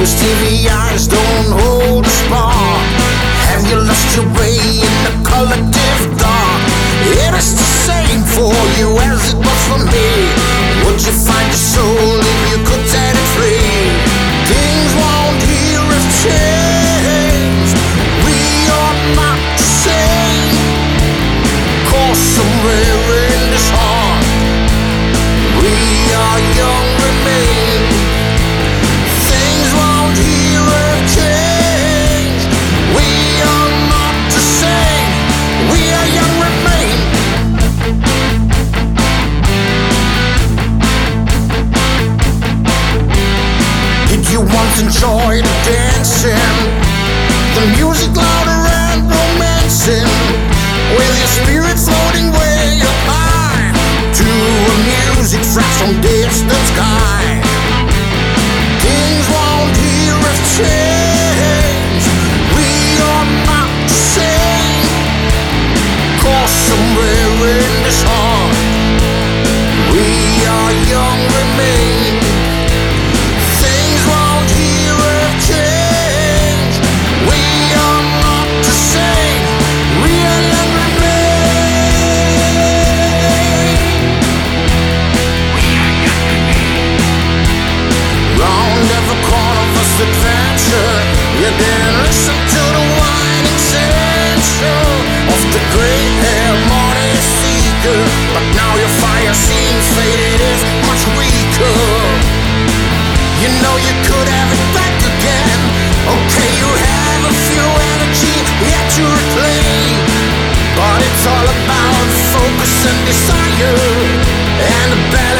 Those TV eyes don't hold a spark. Have you lost your way in the collective dark? It is the same for you as it was for me. Would you find your soul if you could set it free? Things round here have changed. We are not the same. Cause somewhere in this heart we are young remain. Things round here have changed. We are not the same. We are young remain. Did you once enjoy the dancing, the music louder and romancing, with your spirit floating way up high to a music flash from distant sky? Things round here have changed. We are not the same. Cause somewhere in this heart we are young remain. Things round here have changed. We are not the same. We are young remain. Round every corner of this adventure, you didn't listen to the whining censure of the gray-haired money seeker. But now your fire seems faded, is much weaker. You know you could have it back again. Okay, you have a few energy yet to reclaim, but it's all about focus and desire and a